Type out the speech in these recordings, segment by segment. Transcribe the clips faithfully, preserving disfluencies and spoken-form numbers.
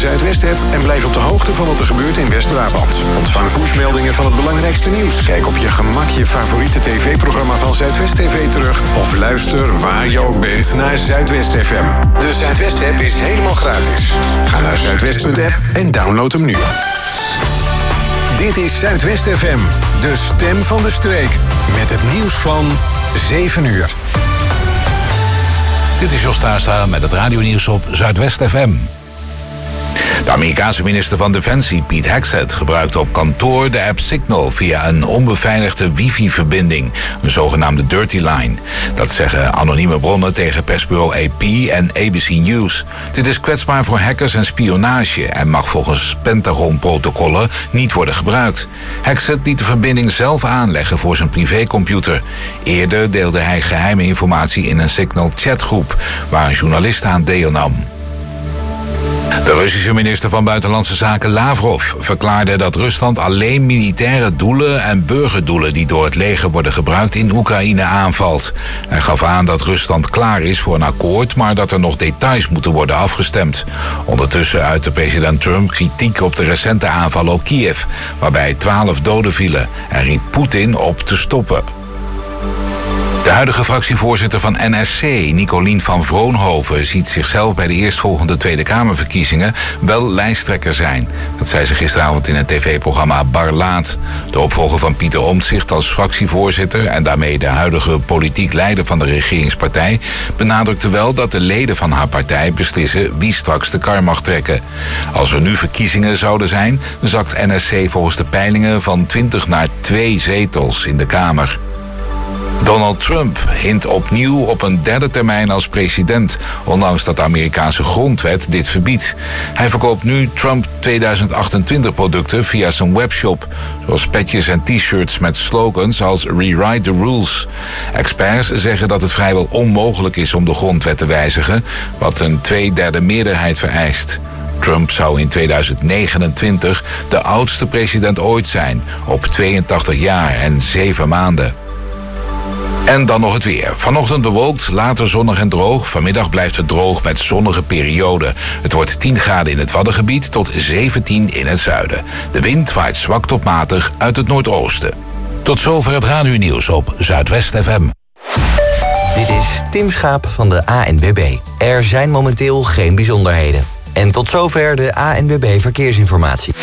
Zuidwest-app en blijf op de hoogte van wat er gebeurt in West-Brabant. Ontvang pushmeldingen van het belangrijkste nieuws. Kijk op je gemak je favoriete tv-programma van Zuidwest T V terug of luister waar je ook bent naar Zuidwest F M. De Zuidwest-app is helemaal gratis. Ga naar zuidwest punt app en download hem nu. Dit is Zuidwest F M, de stem van de streek. Met het nieuws van zeven uur. Dit is Jos Taastra met het radionieuws op Zuidwest F M. De Amerikaanse minister van Defensie, Pete Hegseth, gebruikte op kantoor de app Signal via een onbeveiligde wifi-verbinding, een zogenaamde dirty line. Dat zeggen anonieme bronnen tegen persbureau A P en A B C News. Dit is kwetsbaar voor hackers en spionage en mag volgens Pentagon-protocollen niet worden gebruikt. Hegseth liet de verbinding zelf aanleggen voor zijn privécomputer. Eerder deelde hij geheime informatie in een Signal-chatgroep waar een journalist aan deelnam. De Russische minister van Buitenlandse Zaken Lavrov verklaarde dat Rusland alleen militaire doelen en burgerdoelen die door het leger worden gebruikt in Oekraïne aanvalt. Hij gaf aan dat Rusland klaar is voor een akkoord, maar dat er nog details moeten worden afgestemd. Ondertussen uitte president Trump kritiek op de recente aanvallen op Kiev, waarbij twaalf doden vielen en riep Poetin op te stoppen. De huidige fractievoorzitter van N S C, Nicolien van Vroonhoven, ziet zichzelf bij de eerstvolgende Tweede Kamerverkiezingen wel lijsttrekker zijn. Dat zei ze gisteravond in het tv-programma Barlaat. De opvolger van Pieter Omtzigt als fractievoorzitter en daarmee de huidige politiek leider van de regeringspartij benadrukte wel dat de leden van haar partij beslissen wie straks de kar mag trekken. Als er nu verkiezingen zouden zijn, zakt N S C volgens de peilingen van twintig naar twee zetels in de Kamer. Donald Trump hint opnieuw op een derde termijn als president, ondanks dat de Amerikaanse grondwet dit verbiedt. Hij verkoopt nu Trump tweeduizend achtentwintig producten via zijn webshop, zoals petjes en t-shirts met slogans als Rewrite the Rules. Experts zeggen dat het vrijwel onmogelijk is om de grondwet te wijzigen, wat een tweederde meerderheid vereist. Trump zou in tweeduizend negenentwintig de oudste president ooit zijn, op tweeëntachtig jaar en zeven maanden. En dan nog het weer. Vanochtend bewolkt, later zonnig en droog. Vanmiddag blijft het droog met zonnige perioden. Het wordt tien graden in het Waddengebied tot zeventien in het zuiden. De wind waait zwak tot matig uit het noordoosten. Tot zover het radionieuws op Zuidwest F M. Dit is Tim Schaap van de A N W B. Er zijn momenteel geen bijzonderheden. En tot zover de A N W B Verkeersinformatie.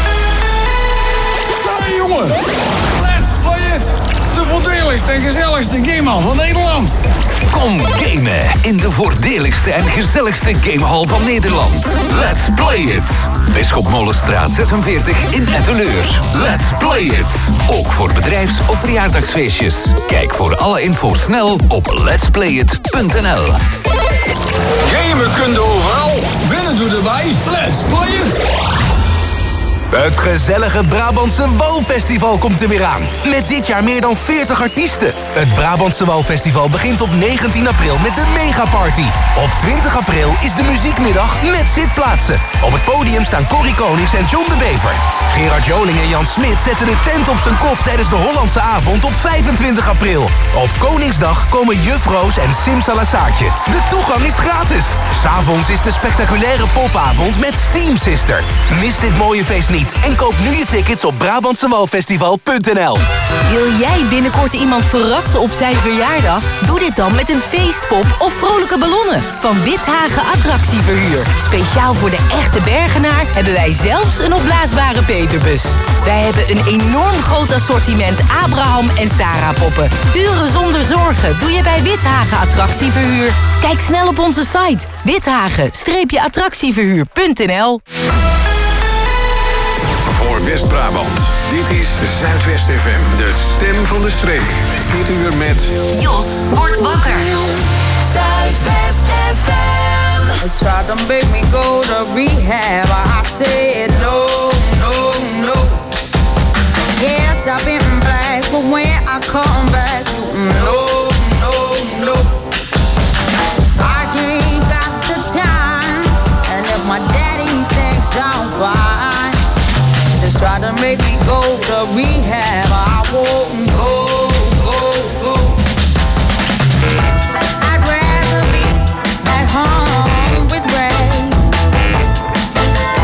Hey jongen, let's play it! De voordeligste en gezelligste gamehal van Nederland. Kom gamen in de voordeligste en gezelligste gamehal van Nederland. Let's play it. Bisschop Molenstraat zesenveertig in Etteleur. Let's play it. Ook voor bedrijfs- of verjaardagsfeestjes. Kijk voor alle info snel op lets play it punt n l. Gamen kun je overal. Winnen doe erbij. Let's play it. Het gezellige Brabantse Walfestival komt er weer aan. Met dit jaar meer dan veertig artiesten. Het Brabantse Walfestival begint op negentien april met de Megaparty. Op twintig april is de muziekmiddag met zitplaatsen. Op het podium staan Corrie Konings en John de Bever. Gerard Joling en Jan Smit zetten de tent op zijn kop tijdens de Hollandse avond op vijfentwintig april. Op Koningsdag komen Juf Roos en Sim Salasaartje. De toegang is gratis. 'S'avonds is de spectaculaire popavond met Steam Sister. Mis dit mooie feest niet. En koop nu je tickets op Brabantsewalfestival punt n l. Wil jij binnenkort iemand verrassen op zijn verjaardag? Doe dit dan met een feestpop of vrolijke ballonnen van Withagen Attractieverhuur. Speciaal voor de echte Bergenaar hebben wij zelfs een opblaasbare peperbus. Wij hebben een enorm groot assortiment Abraham en Sarah poppen. Uren zonder zorgen doe je bij Withagen Attractieverhuur. Kijk snel op onze site withagen attractieverhuur punt n l. Voor West-Brabant, dit is Zuidwest F M, de stem van de streek. Dit uur met Jos wordt wakker. Zuidwest F M. Try to make me go to rehab. I said no, no, no. Yes, I've been black, but when I come back, no, no, no. I ain't got the time, and if my daddy thinks I'm fine, just try to make me go to rehab. I won't go, go, go. I'd rather be at home with Ray.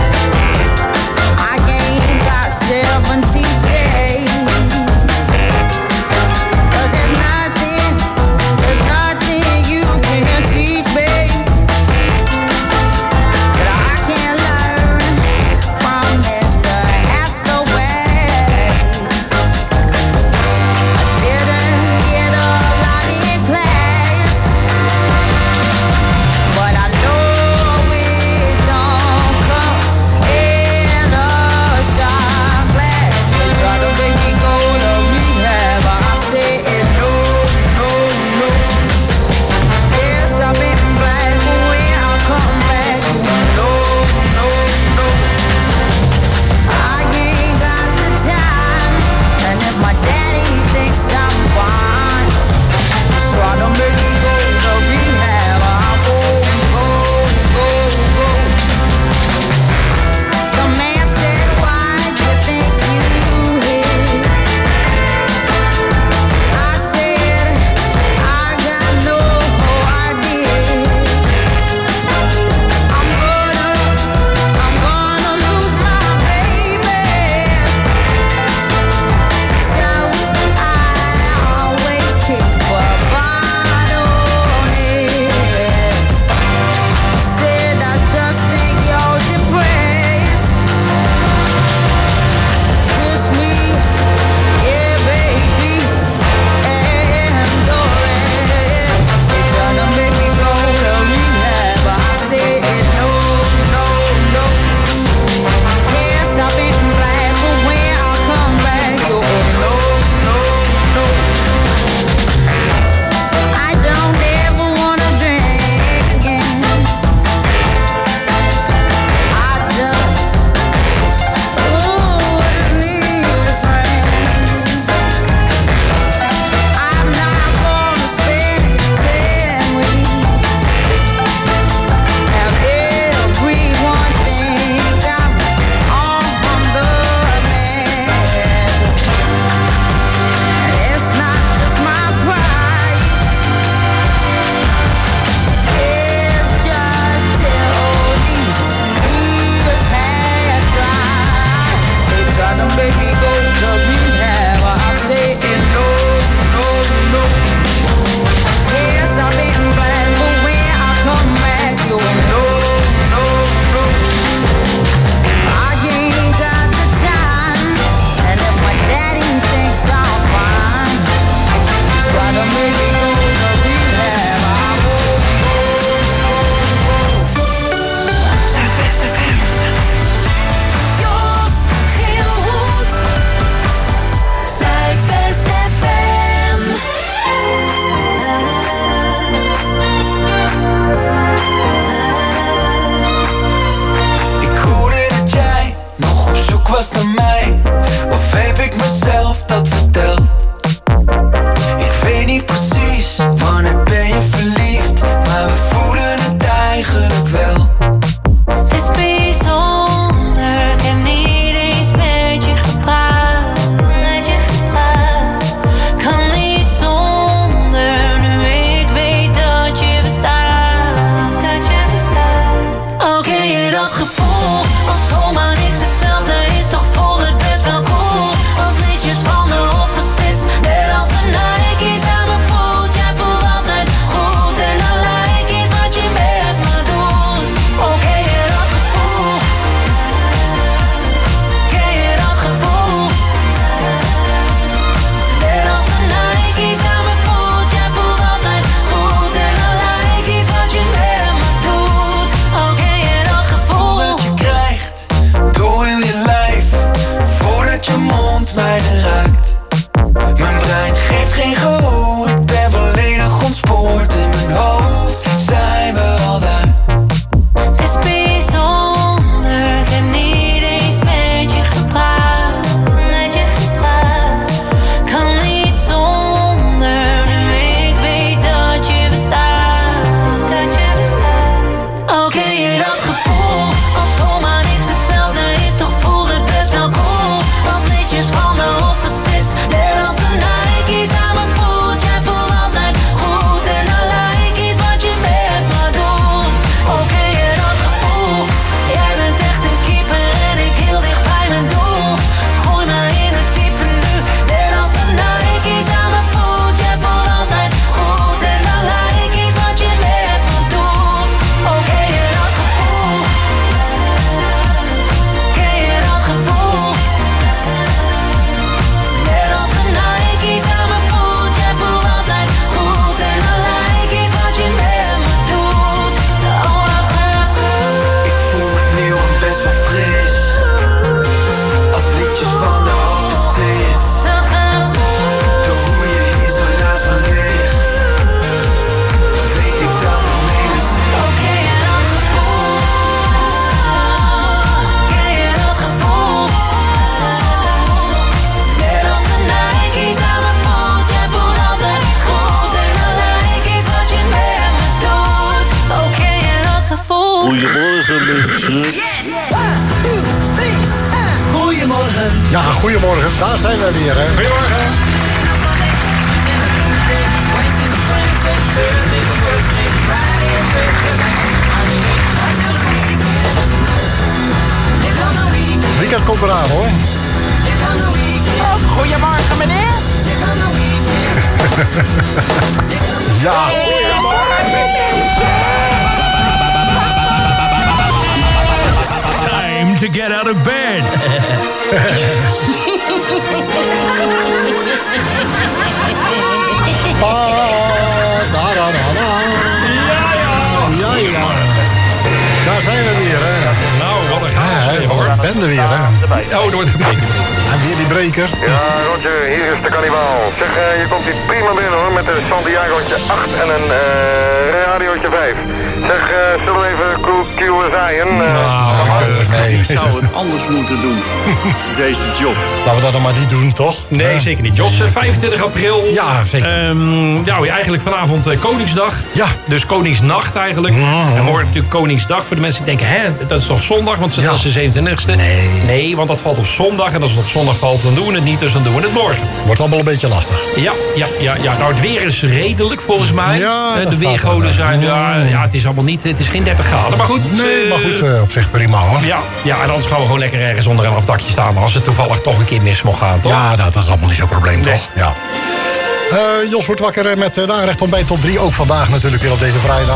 was naar mij, of heb ik mezelf dat verteld? Ik weet niet precies, wanneer ben je verliefd, maar we voelen het eigenlijk wel. Het is bijzonder, ik heb niet eens met je gepraat, met je gepraat. Kan niet zonder, nu ik weet dat je bestaat, dat je bestaat. Oké, okay, dat gevoel, als zomaar niks hetzelfde is, toch voelt het best wel cool. Als liedjes van de opposites, net als de Nike's aan mijn voet. Jij voelt altijd goed en dan lijkt iets wat je met me doet. Oké, okay, dat gevoel. Ken je dat gevoel? Net als de Nike's aan mijn voet. Jij voelt altijd goed en dan lijkt iets wat je met me doet. Oké, okay, dat gevoel. Dat je krijgt door heel je lijf, voordat je mond mij raakt. Mijn brein geeft geen gehoor, ik ben volledig ontspoord. In mijn hoofd zijn we al daar. Het is bijzonder, ik heb niet eens met je gepraat, met je gepraat. Kan niet zonder, nu ik weet dat je bestaat, dat je bestaat. Oké, okay, dat gevoel, als zomaar niks hetzelfde is, toch voelt het best wel cool. Als liedjes van de opposites, net als de Nike's aan mijn voet. Jij voelt altijd goed en dan lijkt iets wat je met me doet. Oké, okay, dat gevoel, jij bent echt een keeper en ik heel dicht bij mijn doel. Gooi me in het diepe nu, net als de Nike's aan mijn voet. Jij voelt altijd goed en dan lijkt iets wat je met me doet. Oké, okay, dat gevoel. Ken je dat gevoel? Net als de Nike's aan mijn voet. Jij voelt altijd goed en dan lijkt iets wat je met me doet. Oh, dat gevoel. Ik voel me nieuw en best wel fris, als liedjes van de opposites. Dat gevoel. Door hoe je hier zo naast me ligt, weet ik dat het menens is. Oké, okay, dat gevoel. Ken je dat gevoel? Net als de Nike's aan mijn voet. Jij voelt altijd goed en dan lijkt iets wat je met me doet. Oké, okay, dat gevoel. Goedemorgen, mensen. Goedemorgen. Ja, goedemorgen. Daar zijn we weer, hè. Goedemorgen. Weekend komt eraan, hoor. Oh, goedemorgen, meneer. Ja. Time to get out of bed. Pa, da, da, da, da. Ja, ja. Daar zijn we weer, hè. Nou, wat een chaos weer, hoor. Ik ben er weer, hè. Oh, er wordt gebreken. En weer die breker. Ja, Roger, hier is de kannibaal. Zeg, uh, je komt hier prima binnen, hoor, met een Santiago'tje acht en een uh, radiootje vijf. Zeg, uh, zullen we even Q S I'en? Uh, nou, nee. Ik zou het anders moeten doen, deze job. Laten we dat dan maar niet doen, toch? Nee, uh, zeker niet. Jos, vijfentwintig april. Ja, zeker. Um, ja, eigenlijk vanavond uh, Koningsdag. Ja. Dus Koningsnacht eigenlijk. Mm-hmm. En morgen natuurlijk Koningsdag. Voor de mensen die denken, hè, dat is toch zondag? Want dat ja. is de zevenentwintigste. Nee. Nee, want dat valt op zondag. En als het op zondag valt, dan doen we het niet. Dus dan doen we het morgen. Wordt allemaal een beetje lastig. Ja, ja, ja, ja. Nou, het weer is redelijk volgens mij. Ja, uh, de weergoden zijn, ja, ja, het is allemaal niet, het is geen dertig graden. Maar goed. Nee, uh, maar goed, uh, op zich prima, hoor. Ja, ja, en anders gaan we gewoon lekker ergens onder een afdakje staan. Maar als het toevallig toch een keer mis mocht gaan, toch? Ja, dat, dat is allemaal niet zo'n probleem, nee. toch? Ja. Uh, Jos wordt wakker met uh, de aanrecht ontbijt top drie. Ook vandaag natuurlijk weer op deze vrijdag.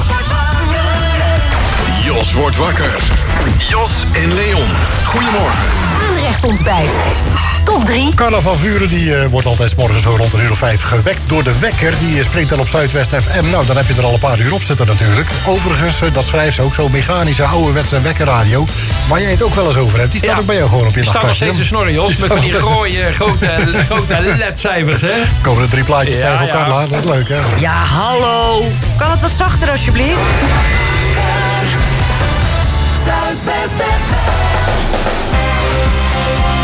Jos wordt wakker. Jos en Leon. Goedemorgen. Aanrecht ontbijt. Top drie. Carla van Vuren die, uh, wordt altijd 's morgens zo rond een uur of vijf gewekt door de wekker. Die uh, springt dan op Zuidwest F M. Nou, dan heb je er al een paar uur op zitten natuurlijk. Overigens, uh, dat schrijft ze ook, zo'n mechanische ouderwetse wekkerradio. Waar jij het ook wel eens over hebt. Die staat ja. ook bij jou gewoon op je nachtkastje. Die staat nog steeds te snorren, Jos. Met van die rode, grote, grote L E D-cijfers, hè? Komen er drie plaatjes ja, zijn van ja. Carla. Dat is leuk, hè? Ja, hallo. Kan het wat zachter, alsjeblieft? Zuidwest F M.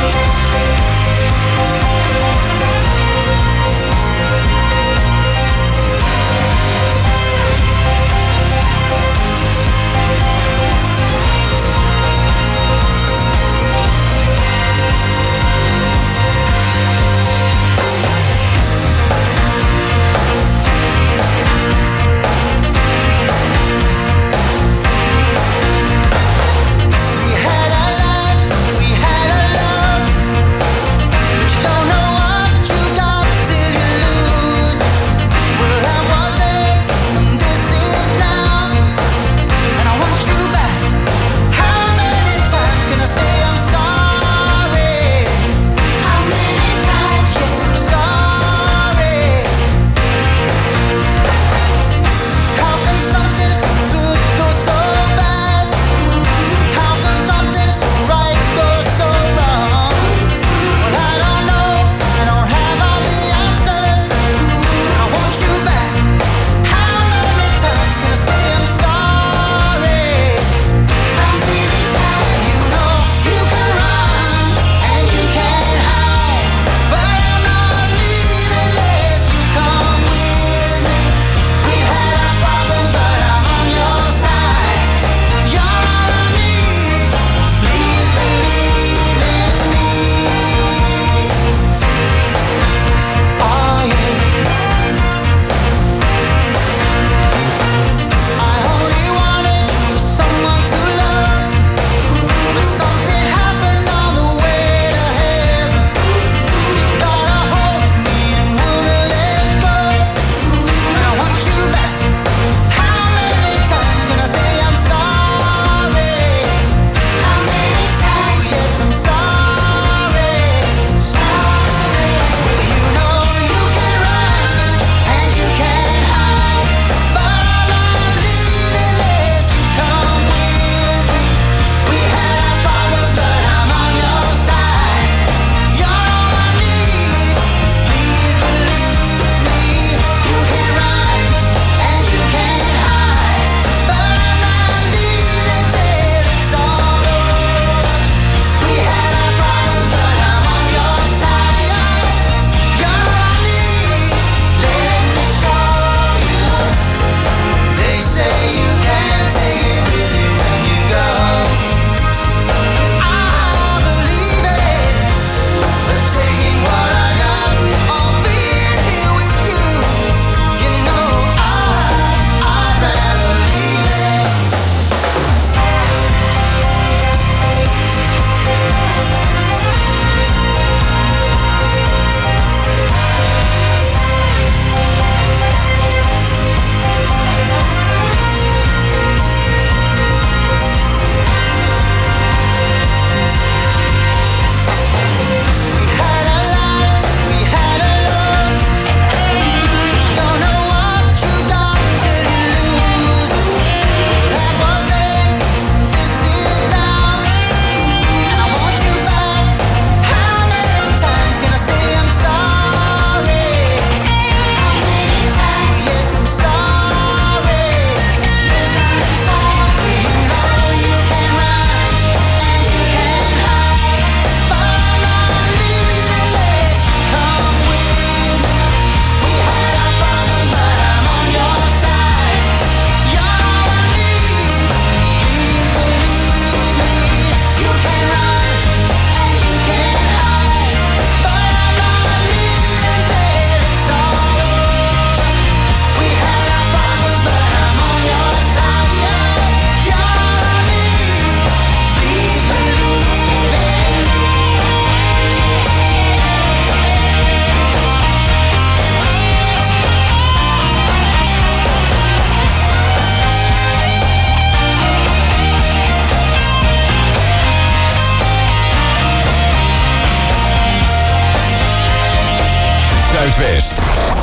Zuidwest.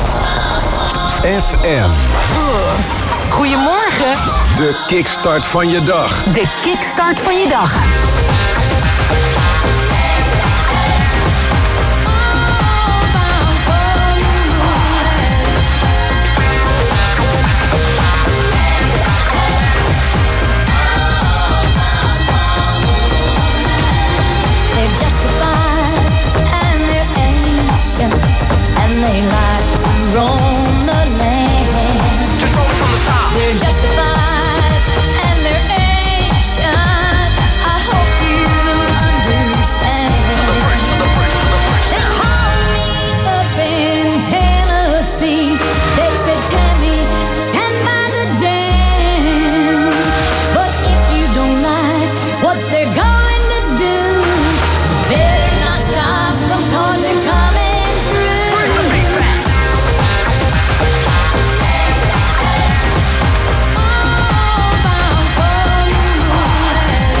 F M. Goedemorgen. De kickstart van je dag. De kickstart van je dag. They're justified and they're ancient, and they like to roam the land. Just roll from the top. They're justified and they're ancient. I hope you understand. To the bridge, to the bridge, to the bridge. They call me up in Tennessee. They said, Tammy, stand by the jams. But if you don't like what they're going to do, better not stop them 'cause they're coming through. Bring the beat back. All bound for moonlight.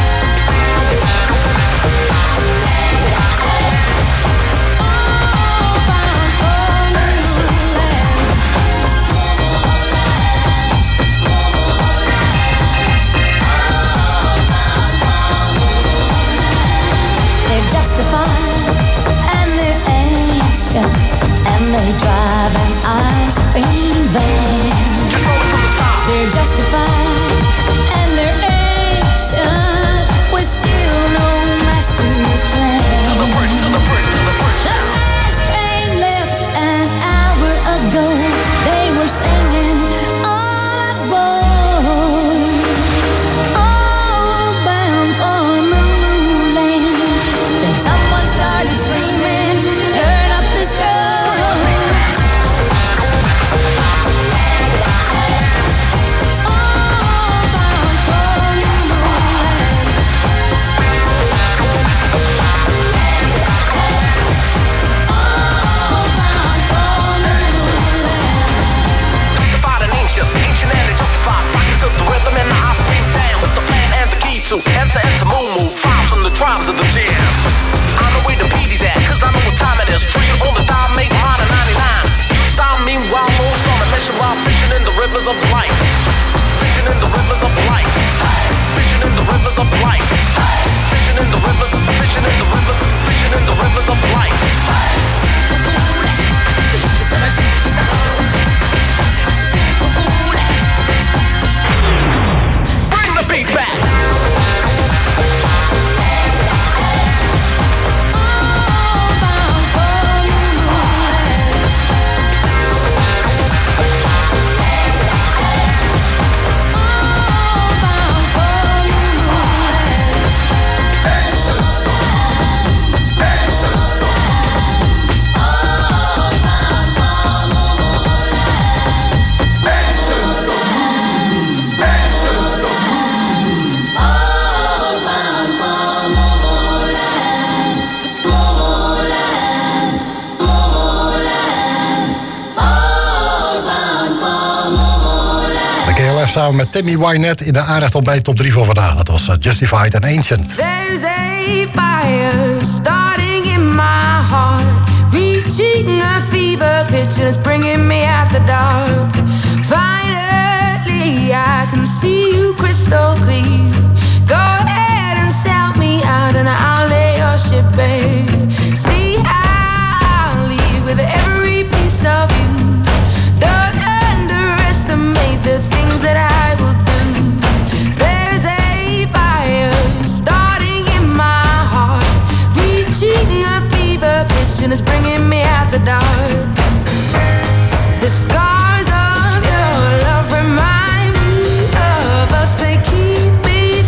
All bound for moonlight. They're justified and they're ancient, and they drive an ice cream van. Just roll it from the top. They're justified and they're ancient, with still no master plan. To the bridge, to the bridge, to the bridge. The last train left an hour ago. They were singing all aboard, all bound for moonland. Then someone started screaming, turn up the strobe. All bound for moonland. All bound for moonland. Justified and ancient, ancient and they justified. Rocking to the rhythm and the high speed down with the plan and the key to enter into moon move. Tribes from the tribes of the jam. I know where the P D's at, 'cause I know what time it is. Free on the dial, make mine at ninety-nine. You style me while most on a mission while fishing in the rivers of life. Fishing in the rivers of life. Fishing in the rivers of life. Fishing in the rivers, fishing in the rivers, fishing in the rivers of life. Bring the beat back. All bound for moonlight. All bound for moonlight. De K L F samen met Tammy Wynette in de aanrecht op bij top drie voor vandaag. Dat was uh, Justified and Ancient. There's a fire starting in my heart, reaching a fever pitch and it's bringing me out the dark. Finally, I can see you crystal clear. Go ahead and sell me out and I'll lay your ship bare. See, I'll leave with every piece of you. Don't underestimate the things that I will do. There's a fire starting in my heart, reaching a fever pitch and it's bringing me out the dark. The scars of your love remind me of us. They keep me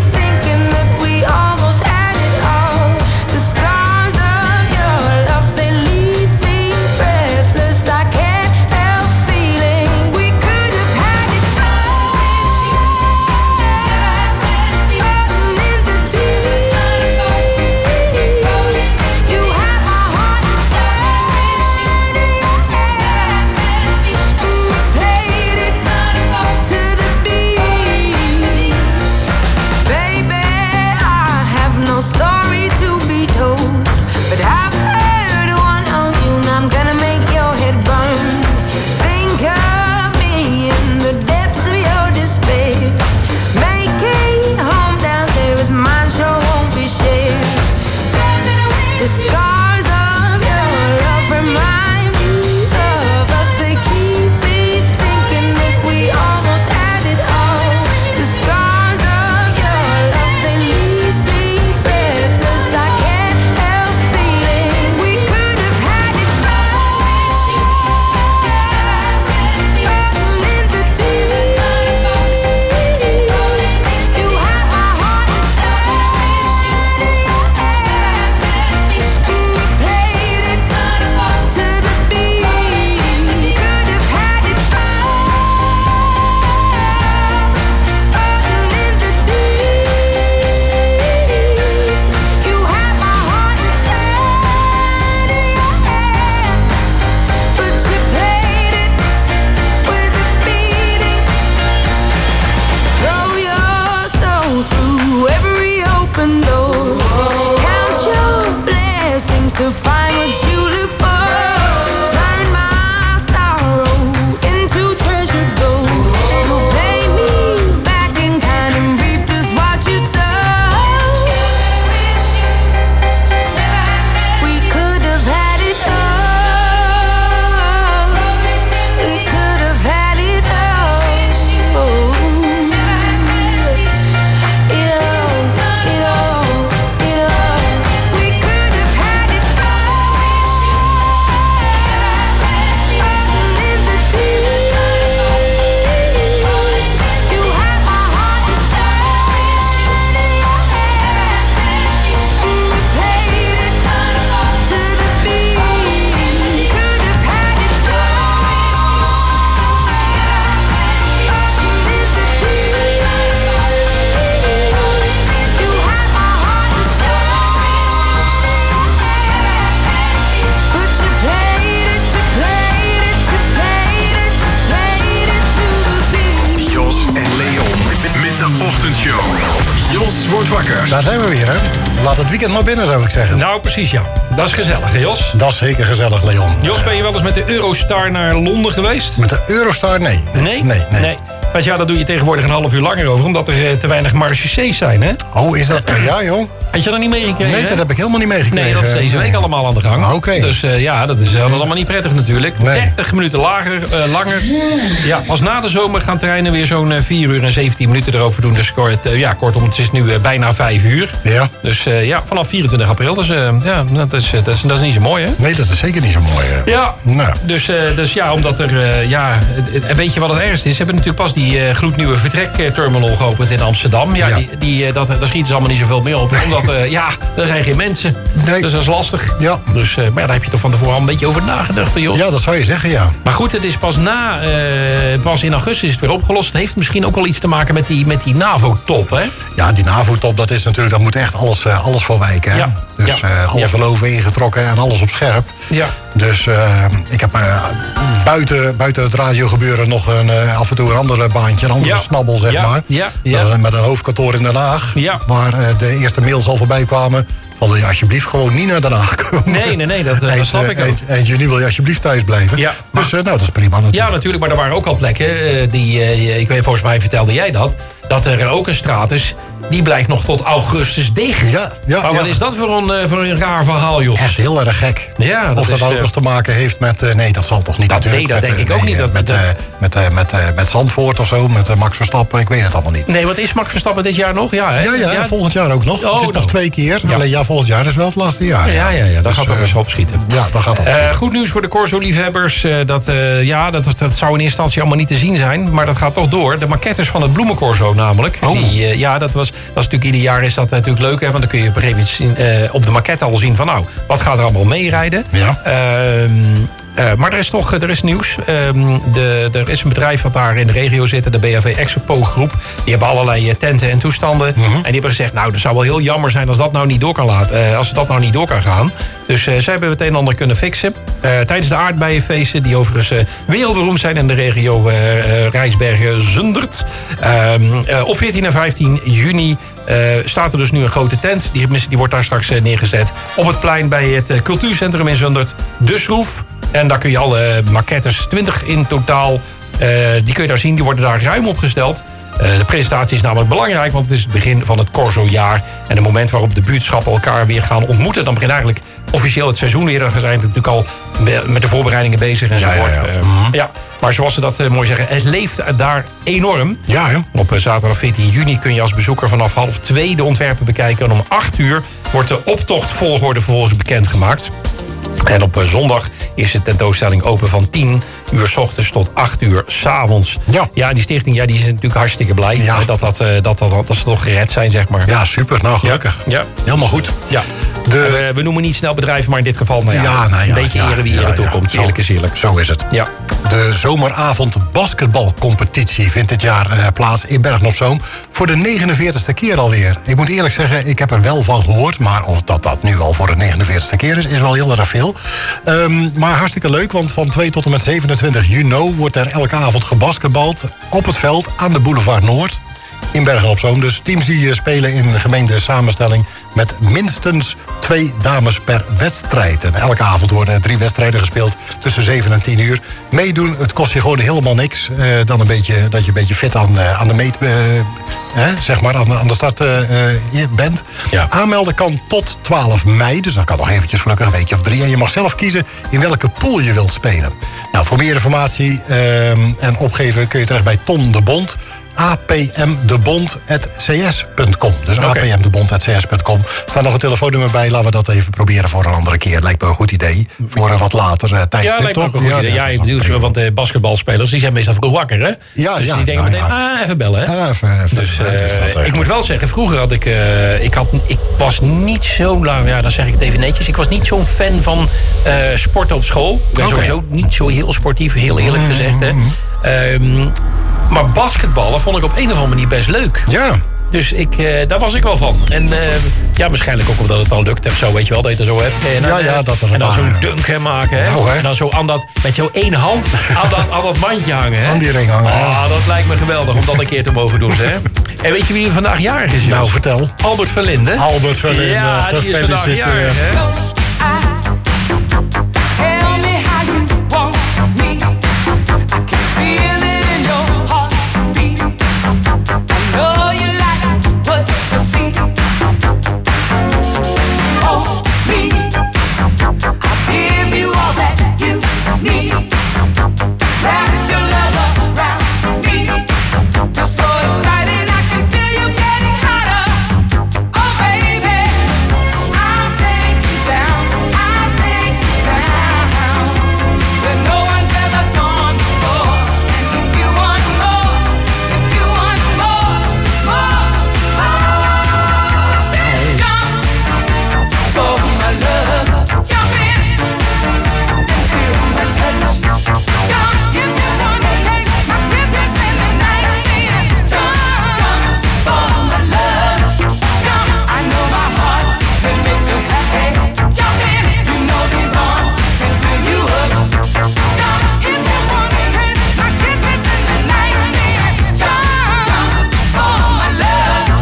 Frits wordt wakker. Daar zijn we weer, hè? Laat het weekend maar binnen, zou ik zeggen. Nou, precies, ja. Dat is gezellig, hè, Jos? Dat is zeker gezellig, Leon. Jos, ben je wel eens met de Eurostar naar Londen geweest? Met de Eurostar, nee. Nee? Nee, nee. nee. nee. Want ja, daar doe je tegenwoordig een half uur langer over... omdat er eh, te weinig marechaussées zijn, hè? Oh, is dat... Ja, joh. Had je dat niet meegekregen? Nee, dat heb ik helemaal niet meegekregen. Nee, dat is deze week allemaal aan de gang. Oké. Okay. Dus uh, ja, dat is, dat is allemaal niet prettig natuurlijk. Nee. dertig minuten lager, uh, langer. Ja, als na de zomer gaan treinen weer zo'n uh, vier uur en zeventien minuten erover doen. Dus kort, uh, ja, kortom, het is nu uh, bijna vijf uur. Ja. Dus uh, ja, vanaf vierentwintig april. Dus uh, ja, dat is, dat, is, dat is niet zo mooi, hè? Nee, dat is zeker niet zo mooi. Hè? Ja. Nou. Dus, uh, dus ja, omdat er... Uh, ja, en weet je wat het ergste is? Ze hebben natuurlijk pas die uh, gloednieuwe vertrekterminal geopend in Amsterdam. Ja, ja. Die, die, uh, dat, daar schieten ze allemaal niet zoveel mee op. Omdat, uh, ja... Er zijn geen mensen, nee. Dus dat is lastig. Ja. Dus, uh, maar ja, daar heb je toch van tevoren al een beetje over nagedacht, joh. Ja, dat zou je zeggen, ja. Maar goed, het is pas na, uh, pas in augustus is het weer opgelost. Het heeft misschien ook wel iets te maken met die, met die NAVO-top, hè? Ja, die NAVO-top, dat is natuurlijk, dat moet echt alles, uh, alles voor wijken, hè? Ja. Dus ja. uh, alle ja. geloven ingetrokken en alles op scherp. Ja. Dus uh, ik heb uh, buiten, buiten het radiogebeuren nog een, uh, af en toe een ander baantje, een andere ja. snabbel, zeg ja. maar. Ja. Ja. Met, met een hoofdkantoor in Den Haag, ja. waar uh, de eerste mails al voorbij kwamen. Wil je alsjeblieft gewoon niet naar Den Haag komen. Nee, nee, nee, dat, uh, dat snap ik ook. Eind, eind juni wil je alsjeblieft thuis blijven. Ja, maar, dus uh, nou, dat is prima natuurlijk. Ja, natuurlijk, maar er waren ook al plekken, uh, die, uh, ik weet, volgens mij vertelde jij dat, dat er ook een straat is, die blijft nog tot augustus dicht. Ja, ja. Maar wat ja. is dat voor een, uh, voor een raar verhaal, Jos? Echt heel erg gek. Ja, dat of dat is, ook uh, nog te maken heeft met... Uh, nee, dat zal toch niet dat, natuurlijk. Nee, dat met, denk uh, ik ook nee, niet. Dat, met, uh, met, uh, met, uh, met Zandvoort of zo, met uh, Max Verstappen, ik weet het allemaal niet. Nee, wat is Max Verstappen dit jaar nog? Ja, hè? Ja, ja, ja, volgend jaar ook nog. Oh, het is nou. nog twee keer. Ja. Alleen ja, volgend jaar is wel het laatste jaar. Ja, ja, ja, dat dus, gaat toch uh, eens opschieten. Ja, dat gaat opschieten. Uh, goed nieuws voor de Corso-liefhebbers. Uh, dat, uh, ja, dat, dat zou in eerste instantie allemaal niet te zien zijn. Maar dat gaat toch door. De maquettes van het bloemencorso namelijk. Oh. Die, uh, ja, dat was, dat is natuurlijk ieder jaar is dat natuurlijk leuk. Hè, want dan kun je op een gegeven moment zien, uh, op de maquette al zien van... nou, wat gaat er allemaal meerijden? Ja. Uh, Uh, maar er is toch er is nieuws. Um, de, er is een bedrijf wat daar in de regio zit, de B H V Expo Groep. Die hebben allerlei uh, tenten en toestanden. Uh-huh. En die hebben gezegd, nou, dat zou wel heel jammer zijn als dat nou niet door kan laten. Uh, als dat nou niet door kan gaan. Dus uh, zij hebben het een en ander kunnen fixen. Uh, tijdens de aardbeienfeesten, die overigens uh, wereldberoemd zijn in de regio uh, uh, Rijsbergen-Zundert. Uh, uh, op veertien en vijftien juni uh, staat er dus nu een grote tent. Die, die wordt daar straks uh, neergezet op het plein bij het uh, cultuurcentrum in Zundert. De Schroef. En daar kun je alle maquettes, twintig in totaal, uh, die kun je daar zien. Die worden daar ruim opgesteld. Uh, de presentatie is namelijk belangrijk, want het is het begin van het Corso-jaar. En het moment waarop de buurtschappen elkaar weer gaan ontmoeten. Dan begint eigenlijk officieel het seizoen weer. Dan zijn we natuurlijk al met de voorbereidingen bezig enzovoort. Ja, ja, ja. Uh, mm-hmm. ja. Maar zoals ze dat uh, mooi zeggen, het leeft daar enorm. Ja, ja. Op uh, zaterdag veertien juni kun je als bezoeker vanaf half twee de ontwerpen bekijken. En om acht uur wordt de optochtvolgorde vervolgens bekendgemaakt. En op zondag is de tentoonstelling open van tien uur 's ochtends tot acht uur 's avonds. Ja. Ja, die stichting ja, die is natuurlijk hartstikke blij ja. dat, dat, dat, dat, dat, dat ze toch gered zijn, zeg maar. Ja, super. Nou, gelukkig. Ja. Helemaal goed. Ja. De... We, we noemen niet snel bedrijven, maar in dit geval nou ja, ja, nou ja, een beetje ja, ere wie ja, ere ja, toekomt. ja. Eerlijk is eerlijk. Zo is het. Ja. De zomeravond basketbalcompetitie vindt dit jaar uh, plaats in Bergen op Zoom. Voor de negenenveertigste keer alweer. Ik moet eerlijk zeggen, ik heb er wel van gehoord. Maar of dat dat nu al voor de negenenveertigste keer is, is wel heel erg veel. Um, maar hartstikke leuk, want van twee tot en met zevenentwintig juni wordt er elke avond gebasketbald op het veld aan de Boulevard Noord. In Bergen op Zoom. Dus teams die spelen in de gemeente samenstelling met minstens twee dames per wedstrijd. En elke avond worden drie wedstrijden gespeeld tussen zeven en tien uur. Meedoen, het kost je gewoon helemaal niks. Uh, dan een beetje, dat je een beetje fit aan, uh, aan de meet... Uh, Hè, zeg maar aan de, aan de start uh, uh, bent. Ja. Aanmelden kan tot twaalf mei. Dus dat kan nog eventjes gelukkig een weekje of drie. En je mag zelf kiezen in welke pool je wilt spelen. Nou, voor meer informatie uh, en opgeven kun je terecht bij Ton de Bond. a p m de bond at c s punt com. Dus okay. a p m de bond at c s punt com. Er staat nog een telefoonnummer bij. Laten we dat even proberen voor een andere keer. Lijkt me een goed idee. Voor een wat later uh, tijdstip, ja, lijkt me ook een goed ja, idee. Ja, ja, bedoel, zo, want de basketbalspelers die zijn meestal vroeg wakker, hè? Ja, dus ja, die denken nou, meteen, ja. ah, even bellen, hè? Ja, even, even, dus uh, even ik moet wel zeggen, vroeger had ik... Uh, ik, had, ik was niet zo... Nou ja, dan zeg ik het even netjes. Ik was niet zo'n fan van uh, sporten op school. Ik ben okay. sowieso niet zo heel sportief, heel eerlijk mm-hmm. gezegd, hè? Um, maar basketballen vond ik op een of andere manier best leuk. Ja. Dus ik, uh, daar was ik wel van. En uh, ja, waarschijnlijk ook omdat het dan lukt of zo, weet je wel, dat je het zo hebt. En dan, ja, ja, dat er en dan zo'n dunk hè, maken, hè? Nou, hè? En dan zo aan dat, met zo één hand aan dat, aan dat mandje hangen, hè? Aan die ring hangen, Ah, dat lijkt me geweldig om dat een keer te mogen doen, hè? En weet je wie er vandaag jarig is, Jos? Nou, vertel. Albert van Linden. Albert van Linden. Ja, die is vandaag jarig, hè? Tell me how you want me. I can feel it in your heartbeat. I know you like what you see. Oh, me, I'll give you all that you need. Wrap your love around me. You're so excited, I can feel you getting hotter. Oh, baby, I'll take you down. I'll take you down. Where no one's ever gone before. And if you want more, if you want more, more, more, then jump for my love. Jump in and feel my touch. Jump if you wanna take my kisses in the night. Then jump, jump for my love. Jump, I know my heart can make you happy. Jump in, you know these arms can fill you up. Jump if you wanna take my kisses in the night. Then jump, jump for my love.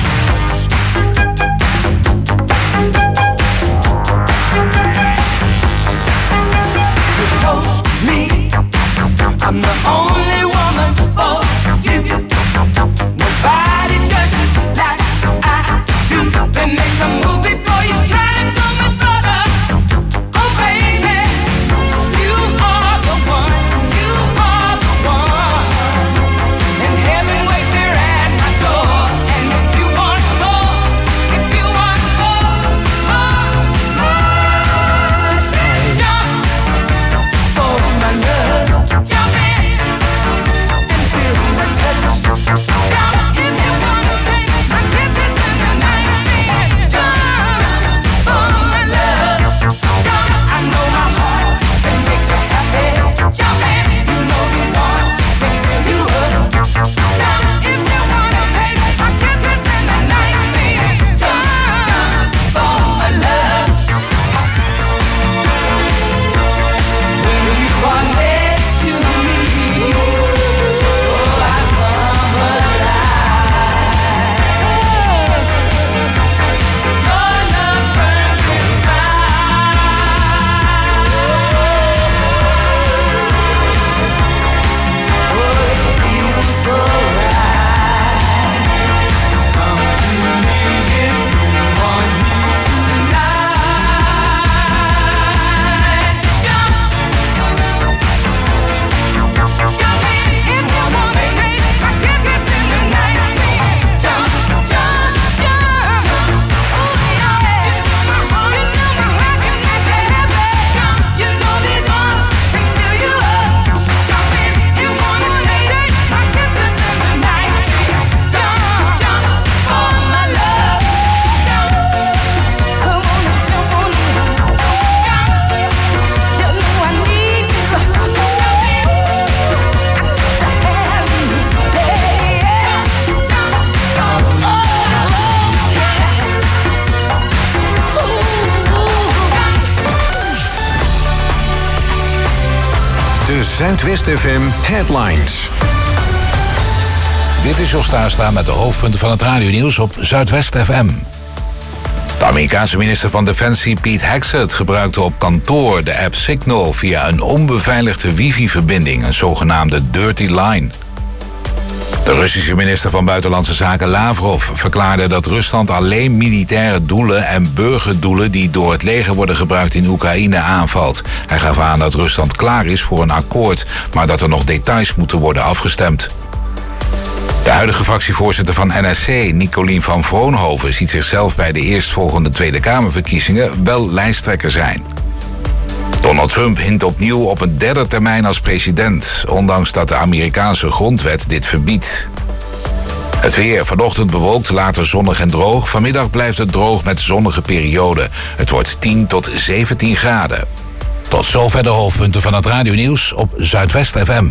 You told me I'm the only woman for you. Nobody does it like I do. Then make a move before you try to go much further. Oh, baby, you are the one. You are the one. And heaven waits here at my door. And if you want more, if you want more, more, more, then jump for my love. Jump in and feel my touch. Jump if you wanna take my kisses in the night. Then jump for my love. Jump, I know my heart can make you happy. Jump in, you know these arms can fill you up. Jump if you wanna take my kisses in the night. Then jump for my love. When you are next to me, oh, I come alive. Your love burns inside. Oh, it feels so right. Come to me if you want me tonight. Jump. Jump in if you wanna take my kisses in the night. Jump, jump, jump. Oh, yeah. You know my heart, you know my heart can make you happy. Jump, you know these arms can fill you up. Jump in if you wanna take my kisses in the night. Jump, jump for my love. Jump, come on and jump on in. Jump, you know I need you. Jump in. De Zuidwest F M Headlines. Dit is Jos Tuinstra met de hoofdpunten van het radionieuws op Zuidwest F M. De Amerikaanse minister van Defensie Pete Hegseth gebruikte op kantoor de app Signal via een onbeveiligde wifi-verbinding, een zogenaamde dirty line. De Russische minister van Buitenlandse Zaken Lavrov verklaarde dat Rusland alleen militaire doelen en burgerdoelen die door het leger worden gebruikt in Oekraïne aanvalt. Hij gaf aan dat Rusland klaar is voor een akkoord, maar dat er nog details moeten worden afgestemd. De huidige fractievoorzitter van N S C, Nicolien van Vroonhoven, ziet zichzelf bij de eerstvolgende Tweede Kamerverkiezingen wel lijsttrekker zijn. Donald Trump hint opnieuw op een derde termijn als president, ondanks dat de Amerikaanse grondwet dit verbiedt. Het weer, vanochtend bewolkt, later zonnig en droog. Vanmiddag blijft het droog met zonnige perioden. Het wordt tien tot zeventien graden. Tot zover de hoofdpunten van het radionieuws op Zuidwest F M.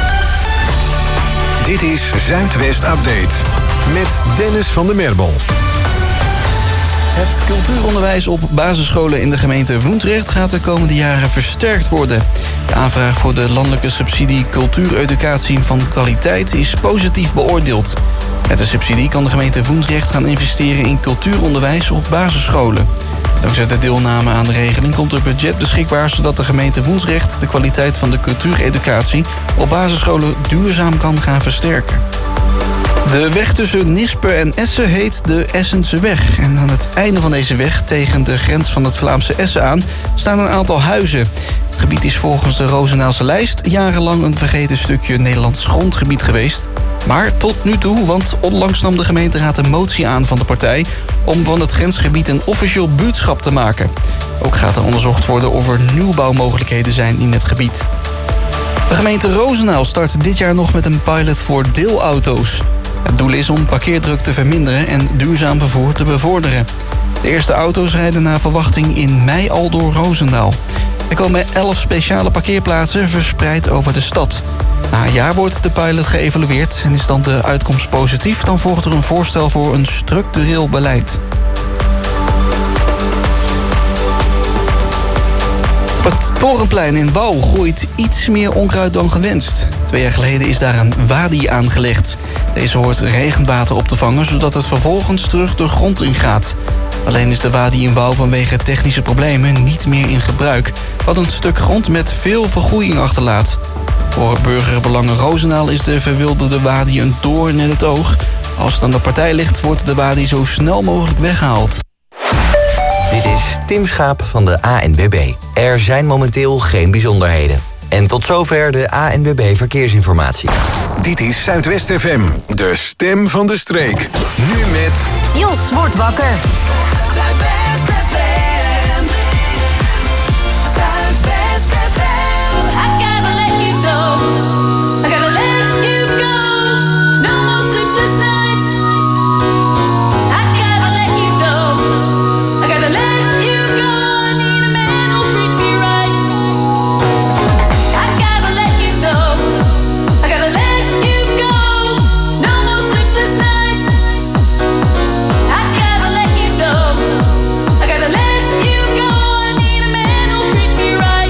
Dit is Zuidwest Update met Dennis van der Merbel. Het cultuuronderwijs op basisscholen in de gemeente Woensdrecht gaat de komende jaren versterkt worden. De aanvraag voor de landelijke subsidie Cultuureducatie van Kwaliteit is positief beoordeeld. Met de subsidie kan de gemeente Woensdrecht gaan investeren in cultuuronderwijs op basisscholen. Dankzij de deelname aan de regeling komt er budget beschikbaar, zodat de gemeente Woensdrecht de kwaliteit van de cultuureducatie op basisscholen duurzaam kan gaan versterken. De weg tussen Nispe en Essen heet de Essenseweg. En aan het einde van deze weg, tegen de grens van het Vlaamse Essen aan, staan een aantal huizen. Het gebied is volgens de Roosendaelse lijst jarenlang een vergeten stukje Nederlands grondgebied geweest. Maar tot nu toe, want onlangs nam de gemeenteraad een motie aan van de partij om van het grensgebied een officieel buurtschap te maken. Ook gaat er onderzocht worden of er nieuwbouwmogelijkheden zijn in het gebied. De gemeente Roosendaal start dit jaar nog met een pilot voor deelauto's. Het doel is om parkeerdruk te verminderen en duurzaam vervoer te bevorderen. De eerste auto's rijden naar verwachting in mei al door Roosendaal. Er komen elf speciale parkeerplaatsen verspreid over de stad. Na een jaar wordt de pilot geëvalueerd en is dan de uitkomst positief, dan volgt er een voorstel voor een structureel beleid. Op het Torenplein in Wouw groeit iets meer onkruid dan gewenst. Twee jaar geleden is daar een wadi aangelegd. Deze hoort regenwater op te vangen, zodat het vervolgens terug de grond ingaat. Alleen is de wadi in Wouw vanwege technische problemen niet meer in gebruik, wat een stuk grond met veel vergroeiing achterlaat. Voor burgerbelangen Roosendaal is de verwilderde wadi een doorn in het oog. Als het aan de partij ligt, wordt de wadi zo snel mogelijk weggehaald. Dit is Tim Schaap van de A N W B. Er zijn momenteel geen bijzonderheden. En tot zover de A N W B Verkeersinformatie. Dit is Zuidwest F M, de stem van de streek. Nu met... Jos wordt wakker. Zuidwest F M. Zuidwest F M. I gotta let you go. I gotta let you go. No more sleepless nights. I gotta let you go. I gotta let you go. I need a man who'll treat me right. I gotta let you go. I gotta let you go. No more sleepless nights. I gotta let you go. I gotta let you go. I need a man who'll treat me right.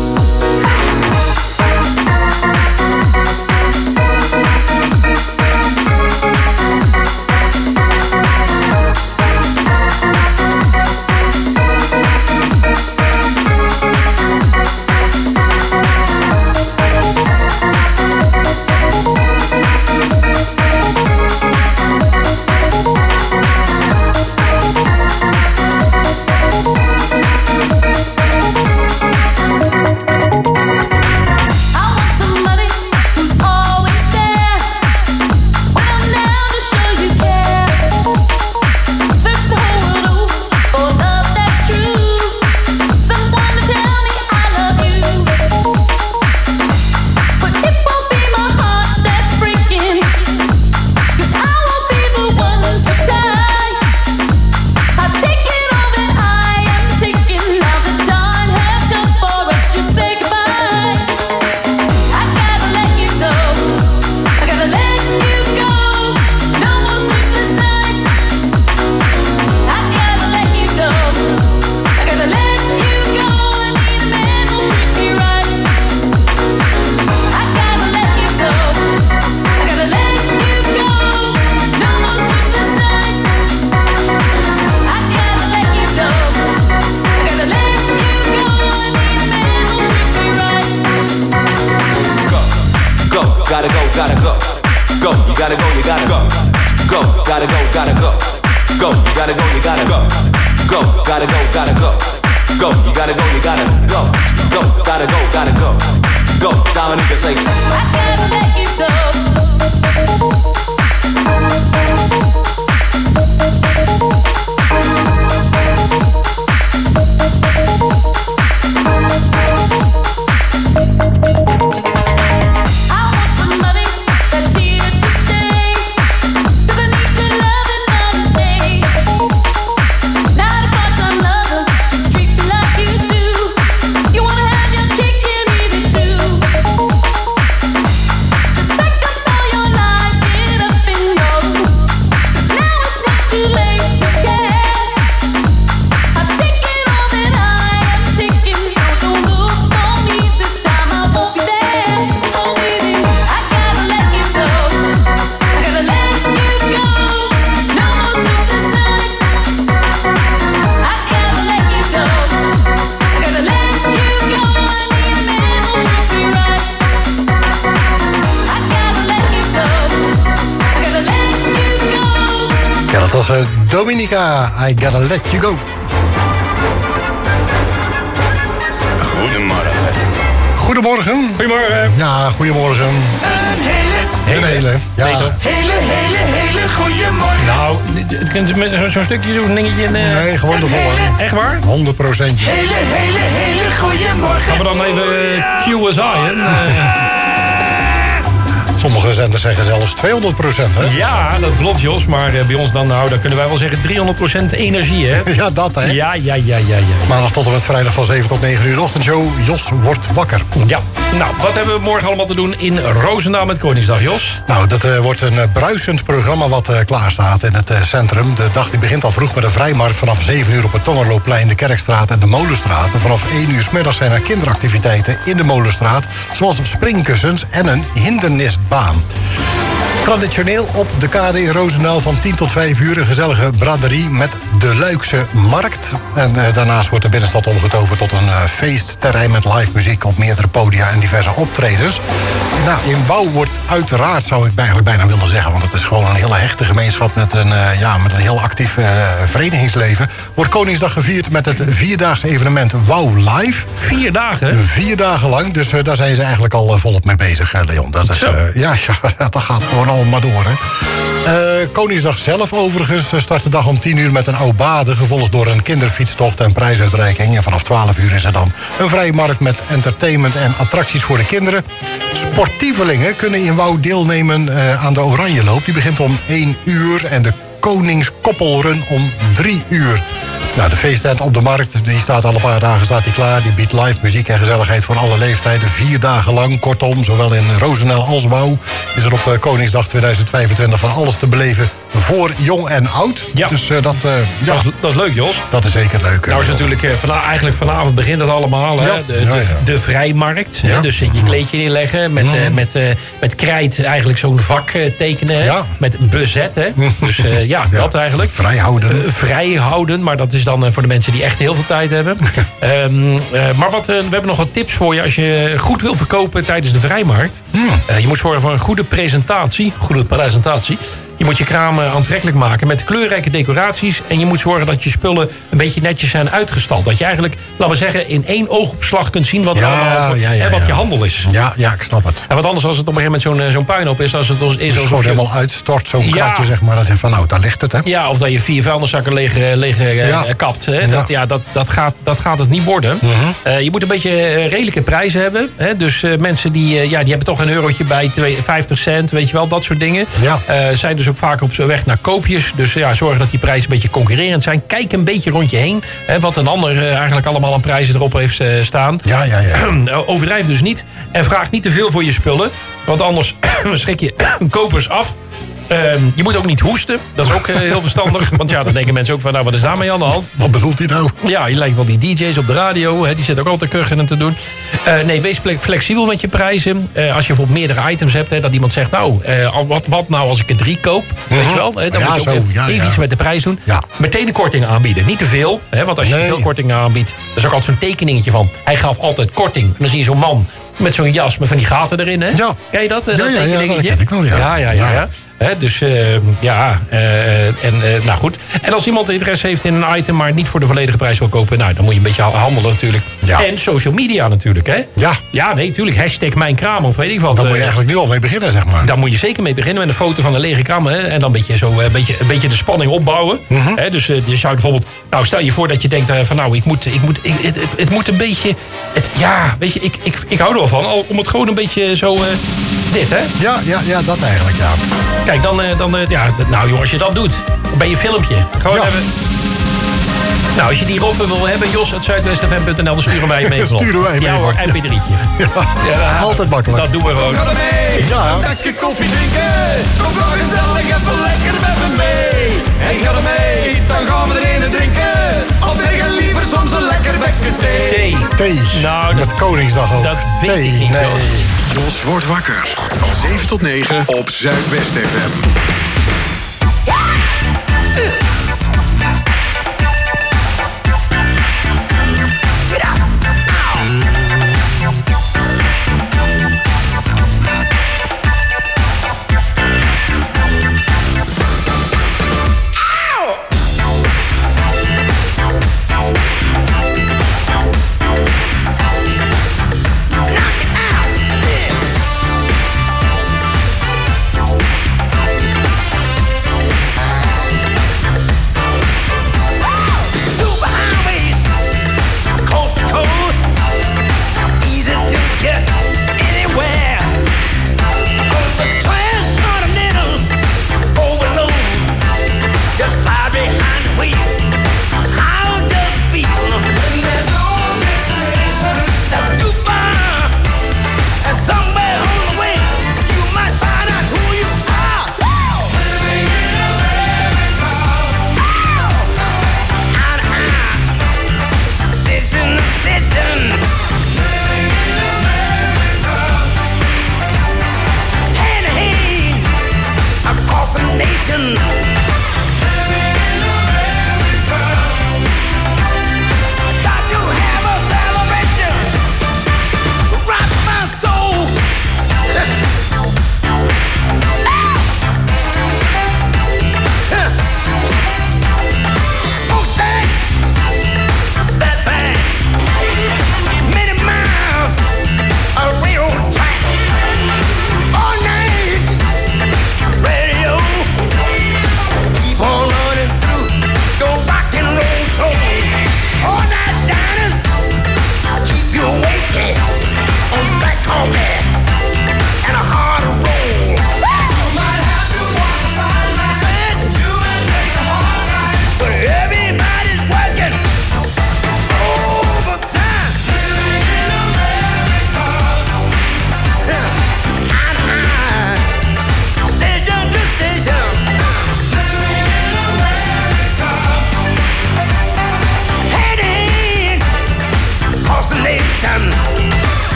Somebody who's always there when I'm down to show you care. Search the whole world for love that's true. Someone to tell me I love you. But it won't be my heart that's breaking, 'cause I won't be the one to cry. I've taken all that I am taking. Now the time has come for us to say goodbye. I gotta let you go. I gotta let you go. No more sleepless nights. I gotta let you go. I gotta let you go. I need a man who'll treat me right. I gotta let you go. I gotta let you go. No more sleepless nights. I gotta let you go. I gotta let you go. I need a man who'll treat me right. Go, gotta go, gotta go. Go, you gotta go, you gotta go. Go, gotta go, gotta go. Go, you gotta go, you gotta go. Go, gotta go, gotta go. Go, you gotta go, you gotta go. Go, gotta go, gotta go. Go, Dominica, say. I gotta let you go. I want somebody that's here to stay, 'cause I need your love and night and day. Not a part-time lover to treat me like you do. You wanna have your cake and eat it too. Just pack up all your lies, get up and go. Dominica, I Gotta Let You Go. Goedemorgen. Goedemorgen. Goedemorgen. Ja, goedemorgen. Een hele, Een hele. Ja. Beter. hele, hele, hele goedemorgen. Nou, het kunt met zo- zo'n stukje, zo'n dingetje... in, eh, Nee, gewoon de volle. Echt waar? honderd procent. Hele, hele, hele goedemorgen. Gaan we dan even eh, Q S I, hè? Eh, Sommige zenders zeggen zelfs tweehonderd procent, hè? Ja, dat klopt, Jos. Maar eh, bij ons dan, nou, dan kunnen wij wel zeggen driehonderd procent energie, hè? Ja, dat, hè? Ja, ja, ja, ja, ja. Maandag tot en met vrijdag van zeven tot negen uur de ochtendshow. Jos wordt wakker. Ja. Nou, wat hebben we morgen allemaal te doen in Roosendaal met Koningsdag, Jos? Nou, dat eh, wordt een eh, bruisend programma wat eh, klaar staat in het eh, centrum. De dag die begint al vroeg met een vrijmarkt vanaf zeven uur op het Tongerloopplein, de Kerkstraat en de Molenstraat. En vanaf één uur 's middags zijn er kinderactiviteiten in de Molenstraat, zoals springkussens en een hindernisbaan. Traditioneel op de kade in Roosendaal van tien tot vijf uur een gezellige braderie met de Luikse Markt. En eh, daarnaast wordt de binnenstad omgetoverd tot een eh, feestterrein met live muziek op meerdere podia en diverse optredens. Nou, in Wouw wordt uiteraard, zou ik eigenlijk bijna willen zeggen, want het is gewoon een hele hechte gemeenschap met een, eh, ja, met een heel actief eh, verenigingsleven, wordt Koningsdag gevierd met het vierdaagse evenement Wouw Live. Vier dagen? Vier dagen lang, dus eh, daar zijn ze eigenlijk al eh, volop mee bezig, eh, Leon. Dat is, eh, ja, ja, dat gaat gewoon allemaal door, hè. Uh, Koningsdag zelf overigens start de dag om tien uur met een aubade, gevolgd door een kinderfietstocht en prijsuitreiking. En vanaf twaalf uur is er dan een vrije markt met entertainment en attracties voor de kinderen. Sportievelingen kunnen in Wouw deelnemen uh, aan de Oranjeloop. Die begint om één uur en de Koningskoppelrun om drie uur. Nou, de feesttent op de markt, die staat al een paar dagen staat die klaar. Die biedt live muziek en gezelligheid voor alle leeftijden. Vier dagen lang, kortom, zowel in Roosendaal als Wouw is er op uh, Koningsdag tweeduizend vijfentwintig van alles te beleven voor jong en oud. Ja. Dus uh, dat, uh, ja. Dat, is, dat is leuk, Jos. Dat is zeker leuk. Nou is natuurlijk, uh, van, eigenlijk vanavond begint het allemaal. Hè? Ja. De, Ja, ja. de, de vrijmarkt. Ja. Hè? Dus uh, je kleedje neerleggen. Met, uh, met, uh, met krijt eigenlijk zo'n vak uh, tekenen. Hè? Ja. Met bezet. Hè? Dus uh, ja, Ja. dat eigenlijk. Vrijhouden. Uh, vrijhouden. Maar dat is dan uh, voor de mensen die echt heel veel tijd hebben. um, uh, maar wat, uh, we hebben nog wat tips voor je. Als je goed wil verkopen tijdens de vrijmarkt. Hmm. Uh, je moet zorgen voor een goede presentatie. Goede presentatie. Je moet je kraam uh, aantrekkelijk maken met kleurrijke decoraties. En je moet zorgen dat je spullen een beetje netjes zijn uitgestald. Dat je eigenlijk, laten we zeggen, in één oogopslag kunt zien wat, er Ja, allemaal, ja, ja, hè, wat ja. je handel is. Ja, ja, ik snap het. En wat anders als het op een gegeven moment zo'n, uh, zo'n puinhoop is. Als het is Dus alsof gewoon je, helemaal uitstort, zo'n Ja. kratje, zeg maar. Dan zeg je van, nou, daar ligt het, hè. ja, of dat je vier vuilniszakken leeg, uh, leeg uh, Ja. kapt. Hè. Ja. Dat, ja, dat, dat, gaat, dat gaat het niet worden. Mhm. Uh, je moet een beetje uh, redelijke prijzen hebben. Hè. Dus uh, mensen die, uh, ja, die hebben toch een eurotje bij, twee- vijftig cent, weet je wel, dat soort dingen. Ja. Uh, zijn dus ook vaak op weg naar koopjes. Dus ja, zorg dat die prijzen een beetje concurrerend zijn. Kijk een beetje rond je heen. Hè, wat een ander uh, eigenlijk allemaal aan prijzen erop heeft uh, staan. Ja, ja, ja. Overdrijf dus niet. En vraag niet te veel voor je spullen. Want anders schrik je kopers af. Um, je moet ook niet hoesten. Dat is ook uh, heel verstandig. Want ja, dan denken mensen ook van, nou, wat is daarmee aan de hand? Wat bedoelt hij nou? Ja, je lijkt wel die D J's op de radio. Hè, die zitten ook altijd kuchen te doen. Uh, nee, wees flexibel met je prijzen. Uh, als je bijvoorbeeld meerdere items hebt. Hè, dat iemand zegt, nou, uh, wat, wat nou als ik er drie koop? Weet je wel? Hè, dan Ja, moet je ook zo, even ja, ja. iets met de prijs doen. Ja. Meteen een korting aanbieden. Niet te veel. Hè, want als je Nee. te veel korting aanbiedt. Dat is ook altijd zo'n tekeningetje van. Hij gaf altijd korting. En dan zie je zo'n man met zo'n jas met van die gaten erin. Hè? Ja. Ken je dat? uh, Ja, dat ja, ja, tekeningetje? dat ken ik wel, ja. Ja, ja, ja. Ja. ja. Hè, dus uh, ja, uh, en uh, nou goed. En als iemand interesse heeft in een item, maar niet voor de volledige prijs wil kopen, nou, dan moet je een beetje handelen natuurlijk. Ja. En social media natuurlijk, hè? Ja. Ja, nee, natuurlijk. Hashtag mijn kraam of weet ik wat. Daar moet je Uh, eigenlijk nu al mee beginnen, zeg maar. Daar moet je zeker mee beginnen met een foto van een lege kraam. Hè, en dan een beetje, zo, uh, een, beetje, een beetje de spanning opbouwen. Mhm. Hè, dus uh, je zou bijvoorbeeld. Nou, stel je voor dat je denkt uh, van nou, ik moet, ik moet, ik, het, het, het moet een beetje. Het, ja, weet je, ik, ik, ik hou er wel van. Al, om het gewoon een beetje zo. Uh, dit, hè? Ja, ja, ja, dat eigenlijk, ja. Kijk, dan, uh, dan uh, ja, d- nou joh, als je dat doet, dan ben je filmpje. Gewoon Ja. even. Nou, als je die roffen wil hebben, Jos uit zuidwest f m punt n l, dan sturen wij je mee. Dan sturen wij je mee, Ja hoor, hoor. M P drietje. Ja, Ja, altijd makkelijk. Dat doen we gewoon. Ga er mee, Ja. een bakje koffie drinken. Kom toch gezellig even lekker met me mee. Hey, ga er mee, dan gaan we er een drinken. Of tegen liever soms een lekker bakje thee. Thee. Thee. Nou, Met Koningsdag ook. dat weet Thee, ik niet, nee. Jos. Jos wordt wakker. Van zeven tot negen op Zuidwest F M.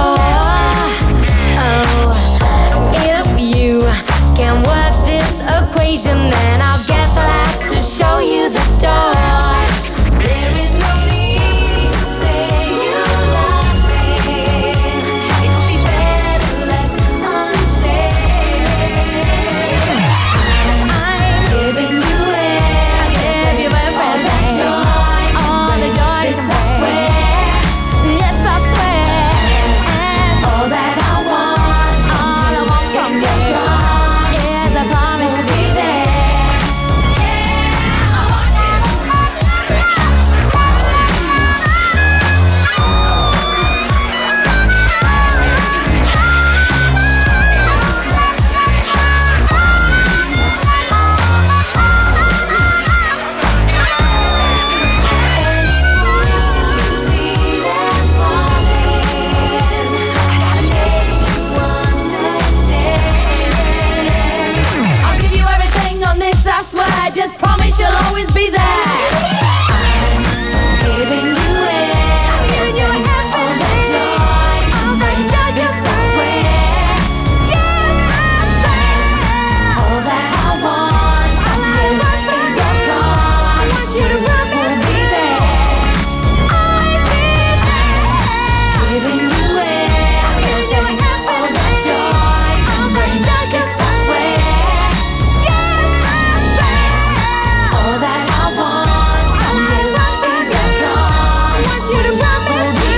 Oh, if you can work this equation, then I guess I'll have to show you the door. There is no need to say you love me. It would be better left unsaid. I'm giving you it. I give you everything. All the joy, all the joy. Yes, I swear. Yes, I swear. And all that I want, all I want from you is a promise to be there. Yeah, I want you. I'll give you everything on this, I swear. Just promise you'll always be there. I'm giving you it. I'm giving you everything. All the joy, all the joy. Yes, I swear. Yes, I swear. All that I want, all I want is your promise. I want you to always be there. Always be there. Giving you it. I'm giving you everything. All the joy, all the joy. Yes, I swear. Yes, I swear. All that I want, all I want is your promise. I want you to always be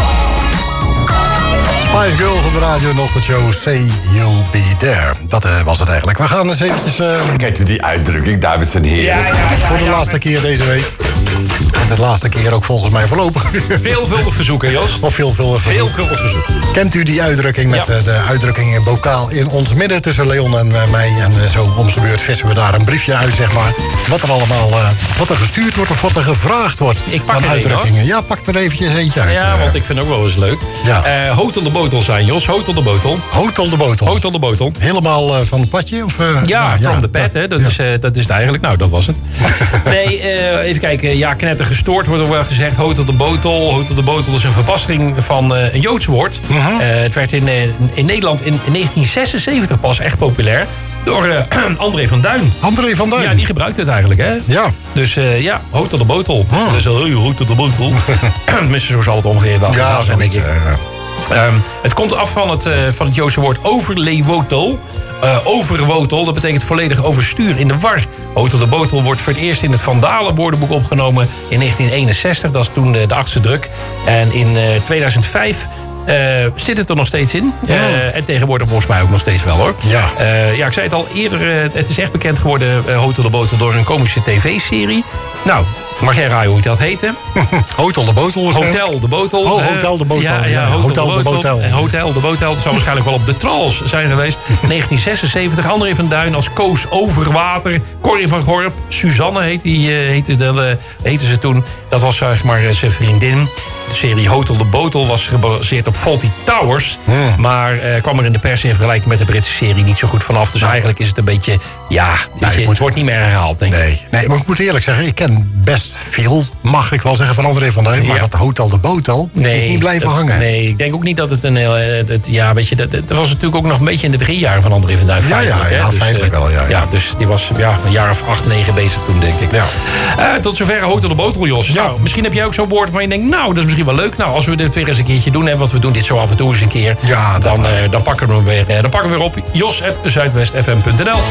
there. Spice Girls op de radio, nog de show Say You'll Be There. Dat eh, was het eigenlijk. We gaan eens eventjes... eh, Kijk u die uitdrukking, dames en heren. Ja, ja, ja, voor de ja. laatste keer deze week. En de laatste keer ook volgens mij voorlopig. Veelvuldig verzoeken, Jos. Of veelvuldig verzoek. Veelvuldig verzoek. Kent u die uitdrukking met Ja. eh, de uitdrukking in bokaal in ons midden tussen Leon en eh, mij? En eh, zo om de beurt vissen we daar een briefje uit, zeg maar. Wat er allemaal, eh, wat er gestuurd wordt of wat er gevraagd wordt. Ik pak aan er één, uitdrukkingen. Ja, pak er eventjes eentje uit. Ja, eh. want ik vind het ook wel eens leuk. Ja. Eh, Hotel de botel zijn, Jos. Hotel de botel. Hotel de botel. Hotel de botel. Helemaal eh, van het padje? Of, eh, Ja, nou, from the pad, hè. Dat, is, eh, dat is het eigenlijk. Nou, dat was het. Nee, eh, even kijken. Ja, knetter gestoord wordt er wel gezegd. Hotel de botel. Hotel de botel is een verbastering van eh, een Joods woord. Eh, het werd in, eh, in Nederland in negentien zesenzeventig pas echt populair. Door eh, André van Duin. André van Duin? Ja, die gebruikt het eigenlijk, hè. Ja. Dus eh, ja, Hotel de botel. Dat is al, hey, Hotel de botel. Tenminste, zo zal het ongeveer wel Ja, gaan zijn, denk zoiets, ik. Ehm, het komt af van het, eh, van het Joodse woord overleewotel. Uh, overwotel, dat betekent volledig overstuur, in de war. Hotel de botel wordt voor het eerst in het Vandalen woordenboek opgenomen in negentien eenenzestig. Dat is toen de, de achtste druk. En in uh, tweeduizend vijf uh, zit het er nog steeds in. Uh, en tegenwoordig volgens mij ook nog steeds wel, hoor. Ja, uh, ja ik zei het al eerder, uh, het is echt bekend geworden, uh, Hotel de botel, door een komische tv-serie. Nou, mag jij raaien hoe dat heette? Hotel de botel. Hotel de botel. Oh, Hotel de botel. Ja, ja, ja, Hotel, Hotel de de botel. botel. En Hotel de botel. Dat zou waarschijnlijk wel op de Trolls zijn geweest. negentien zesenzeventig. André van Duin als Koos Overwater. Corrie van Gorp. Suzanne heette, die, uh, heette, de, uh, heette ze toen. Dat was zeg maar uh, zijn vriendin. De serie Hotel de Botel was gebaseerd op Fawlty Towers. Hmm. Maar uh, kwam er in de pers in vergelijking met de Britse serie niet zo goed vanaf. Dus eigenlijk is het een beetje... Ja, Nee, je, moet- het wordt niet meer herhaald, denk ik. Nee, nee, maar ik moet eerlijk zeggen, ik ken best veel, mag ik wel zeggen, van André van Duin. Maar Ja. dat Hotel de Botel is niet blijven dat- hangen. Nee, ik denk ook niet dat het een heel... eh, het- ja, weet je, dat, dat was natuurlijk ook nog een beetje in de beginjaren van André van Duin. Ja, ja, feitelijk, hè. ja, Dus, feitelijk eh, wel, ja, ja. dus die was ja, een jaar of acht, negen bezig toen, denk ik. Ja. Eh, tot zover Hotel de Botel, Jos. Ja. Nou, misschien heb jij ook zo'n woord waar je denkt, nou, dat is misschien wel leuk. Nou, als we dit weer eens een keertje doen, hè, want we doen dit zo af en toe eens een keer. Ja, dat dan, wel. eh, dan pakken we hem weer, eh, dan pakken we weer op jos at zuidwest f m punt n l.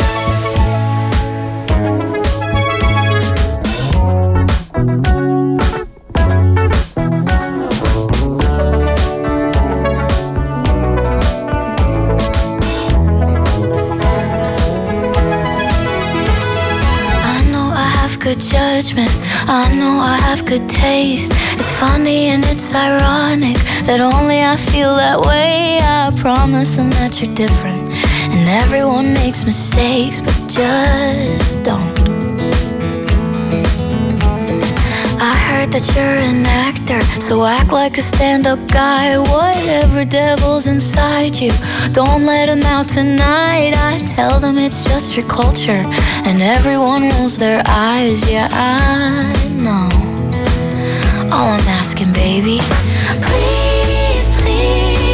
I know I have good judgment. I know I have good taste. It's funny and it's ironic that only I feel that way. I promise them that you're different. And everyone makes mistakes, but just don't. I heard that you're an actor, so act like a stand-up guy. Whatever devil's inside you, don't let him out tonight. I tell them it's just your culture, and everyone rolls their eyes. Yeah, I know. All I'm asking, baby, please, please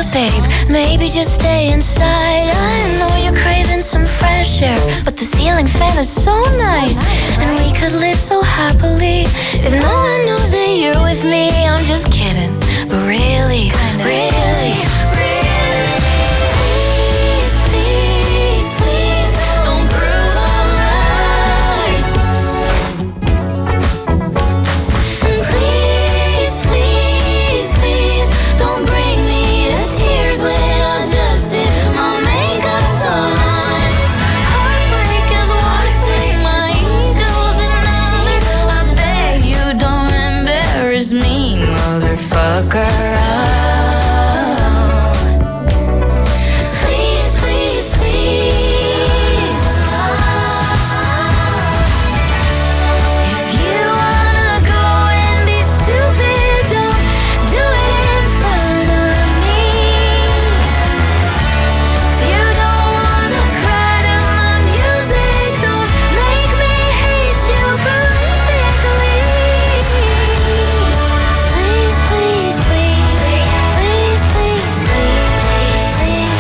babe, maybe just stay inside. I know you're craving some fresh air, but the ceiling fan is so nice, and we could live so happily if no one knows that you're with me. I'm just kidding, but really, really, really, please, please, please, don't prove I'm right. Please, please, please, don't bring me to tears when I just did my makeup so nice. Heartbreak is one thing, my ego's another. I beg you don't embarrass me, motherfucker. Please, please, please. If you wanna go and be stupid, don't do it in front of me. If you don't wanna cry to my music, don't make me hate you perfectly. Please, please, please, please, please, please, please,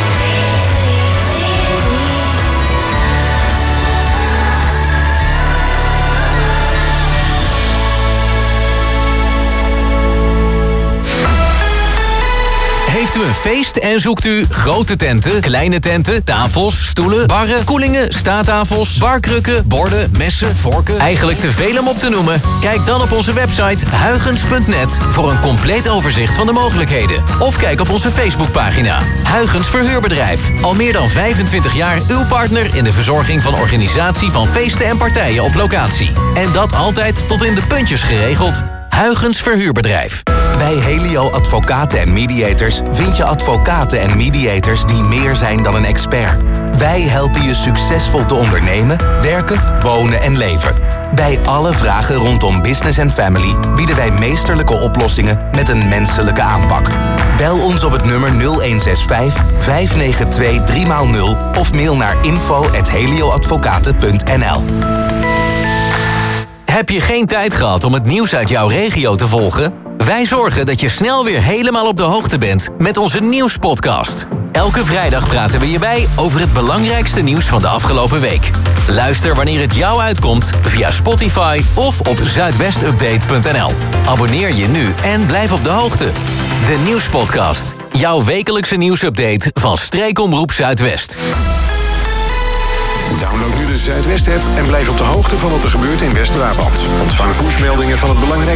Heeft u een feest en zoekt u grote tenten, kleine tenten, tafels, stoelen, barren, koelingen, staattafels, barkrukken, borden, messen, vorken? Eigenlijk te veel om op te noemen? Kijk dan op onze website huygens punt net voor een compleet overzicht van de mogelijkheden. Of kijk op onze Facebookpagina. Huygens Verhuurbedrijf. Al meer dan vijfentwintig jaar uw partner in de verzorging van organisatie van feesten en partijen op locatie. En dat altijd tot in de puntjes geregeld. Huygens Verhuurbedrijf. Bij Helio Advocaten en Mediators vind je advocaten en mediators die meer zijn dan een expert. Wij helpen je succesvol te ondernemen, werken, wonen en leven. Bij alle vragen rondom business en family bieden wij meesterlijke oplossingen met een menselijke aanpak. Bel ons op het nummer nul een zes vijf, vijf negen twee, drie nul of mail naar info at helioadvocaten punt n l. Heb je geen tijd gehad om het nieuws uit jouw regio te volgen? Wij zorgen dat je snel weer helemaal op de hoogte bent met onze nieuwspodcast. Elke vrijdag praten we je bij over het belangrijkste nieuws van de afgelopen week. Luister wanneer het jou uitkomt via Spotify of op zuidwestupdate punt n l. Abonneer je nu en blijf op de hoogte. De nieuwspodcast. Jouw wekelijkse nieuwsupdate van Streekomroep Zuidwest. Download nu de Zuidwest-app en blijf op de hoogte van wat er gebeurt in West-Brabant. Ontvang pushmeldingen van het belangrijkste